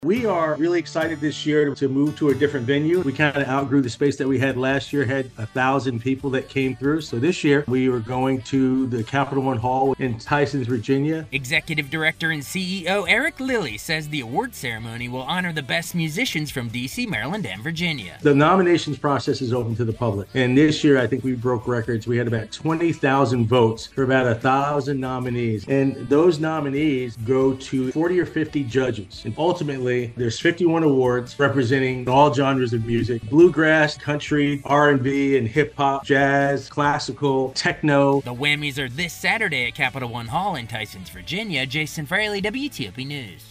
We are really excited this year to move to a different venue. We kind of outgrew the space that we had last year, had 1,000 people that came through. So this year we were going to the Capital One Hall in Tysons, Virginia. Executive Director and CEO Eric Lilly says the award ceremony will honor the best musicians from D.C., Maryland, and Virginia. The nominations process is open to the public. And this year I think we broke records. We had about 20,000 votes for about 1,000 nominees. And those nominees go to 40 or 50 judges. And ultimately, there's 51 awards representing all genres of music: bluegrass, country, R&B, and hip-hop, jazz, classical, techno. The Whammies are this Saturday at Capital One Hall in Tysons, Virginia. Jason Fraley, WTOP News.